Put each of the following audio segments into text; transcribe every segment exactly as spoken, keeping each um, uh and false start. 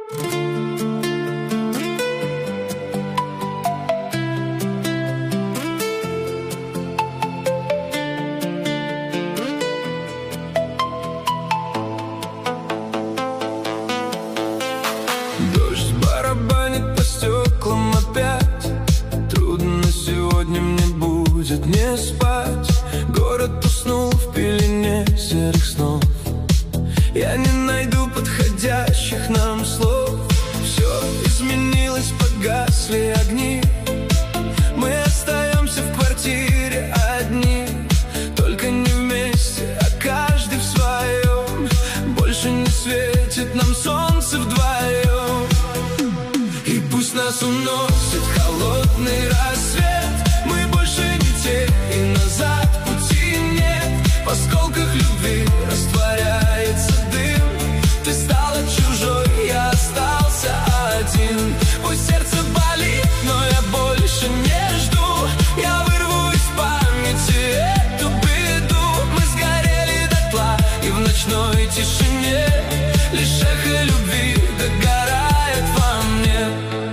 Дождь барабанит по стеклам опять. Трудно сегодня мне будет не спать. Город уснул в пелене серых снов. Я не найду подходящих нам слов. Все изменилось, погасли огни. Мы остаемся в квартире одни. Только не вместе, а каждый в своем. Больше не светит нам солнце вдвоем. И пусть нас уносит холодный рассвет. Мы больше не те, и назад пути нет. В осколках любви растворяется дым. Ты стала чужой, я остался один. Пусть сердце болит, но я больше не жду. Я вырву из памяти эту беду. Мы сгорели дотла, и в ночной тишине лишь эхо любви догорает во мне.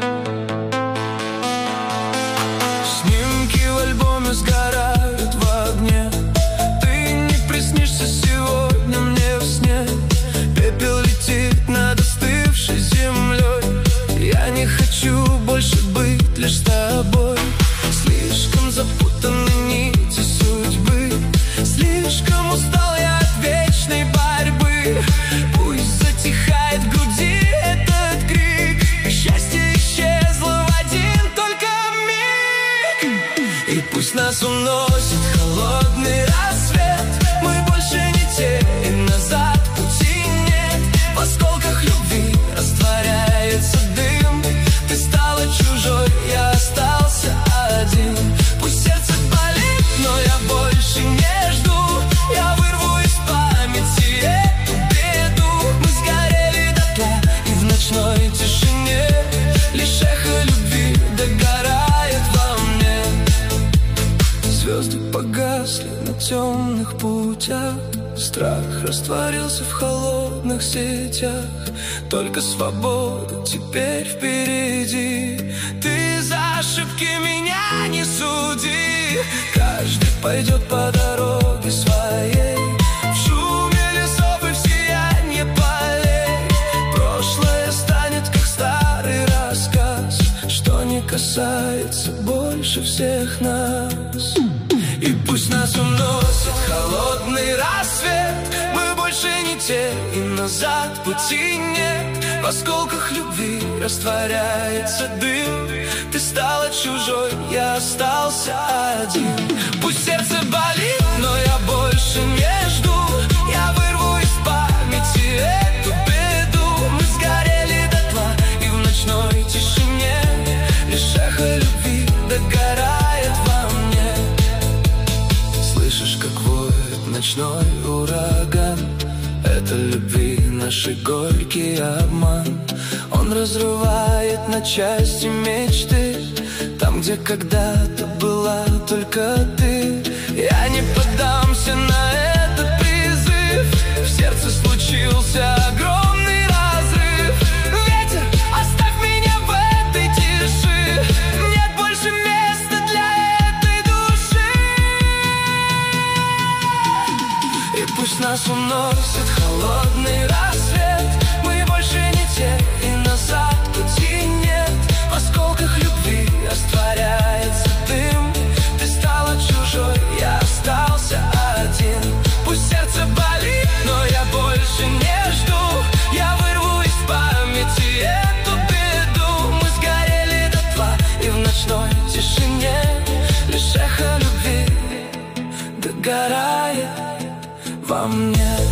Снимки в альбоме сгорают в огне. Ты не приснишься сегодня мне в сне. Пепел летит над остывшей землей. Я не хочу больше быть лишь с тобой. Слишком запутаны нити судьбы. Слишком устал я от вечной борьбы. Пусть затихает в груди этот крик. Счастье исчезло в один только миг. И пусть нас уносит холодный рассвет. Мы больше не те, и назад пути нет. В осколках любви растворяется дым. Ты стала чужой, я остался один. Пусть сердце болит, но я больше не жду. Я вырву из памяти эту беду. Мы сгорели дотла, и в ночной тишине лишь эхо любви догорает во мне. Звезды погасли на темных путях. Страх растворился в холодных сетях. Только свобода теперь впереди. Ты за ошибки меня не суди. Каждый пойдет по дороге своей. В шуме лесов и в сиянье полей. Прошлое станет как старый рассказ, что не касается больше всех нас. И пусть нас уносит холодный рассвет. Мы больше не те, и назад пути нет. В осколках любви растворяется дым. Ты стала чужой, я остался один. Пусть сердце болит, но я больше не жду. Я вырву из памяти эту беду. Мы сгорели дотла, и в ночной тишине лишь эхо любви догорает во мне. Слышишь, как воет ночной ураган? Это любви наши горький обман. Он разрывает на части мечты. Там, где когда-то была только ты. Я не поддамся на этот призыв. В сердце случился огромный разрыв. Ветер, оставь меня в этой тиши. Нет больше места для этой души. И пусть нас уносит холодный рассвет. Мы больше не те, и назад пути нет. В осколках любви растворяется дым. Ты стала чужой, я остался один. Пусть сердце болит, но я больше не жду. Я вырву из памяти эту беду. Мы сгорели дотла, и в ночной тишине лишь эхо любви догорает во мне.